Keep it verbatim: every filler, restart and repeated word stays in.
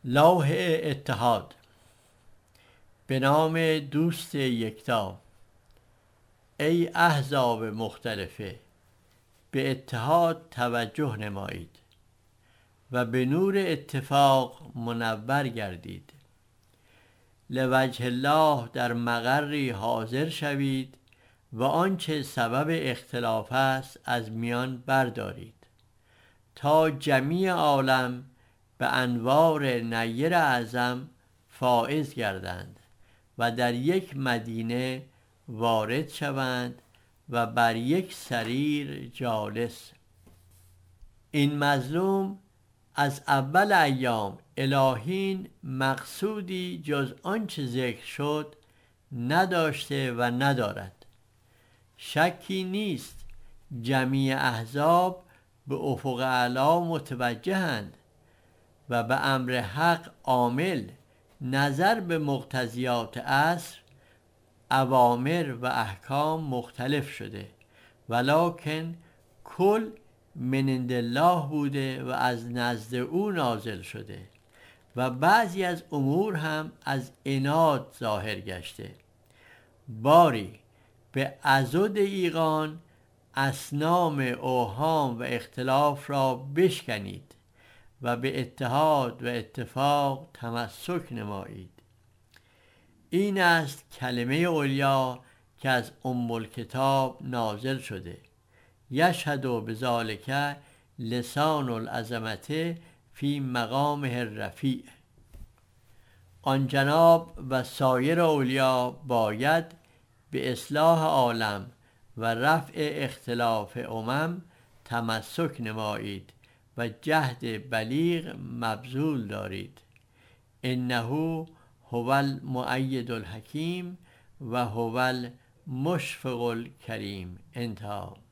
لوح اتحاد. به نام دوست یکتا. ای احزاب مختلفه، به اتحاد توجه نمایید و به نور اتفاق منور گردید. لوجه الله در مقری حاضر شوید و آنچه سبب اختلاف است از میان بردارید تا جمیع عالم به انوار نیر اعظم فائز گردند و در یک مدینه وارد شوند و بر یک سریر جالس. این مظلوم از اول ایام الهین مقصودی جز آنچه ذکر شد نداشته و ندارد. شکی نیست جمیع احزاب به افق اعلی متوجهند و به امر حق عامل. نظر به مقتضیات عصر اوامر و احکام مختلف شده، ولکن کل من عند الله بوده و از نزد او نازل شده و بعضی از امور هم از عناد ظاهر گشته. باری به عضد ایقان اصنام اوهام و اختلاف را بشکنید و به اتحاد و اتفاق تمسک نمایید. این است کلمه علیا که از ام الکتاب نازل شده. یشهد بذالک لسان العظمت فی مقامه الرفیع. آن جناب و سایر اولیا باید به اصلاح عالم و رفع اختلاف امم تمسک نمایید و جهد بلیغ مبذول دارید. انه هو المؤید الحکیم و هو المشفق الکریم. انتهى.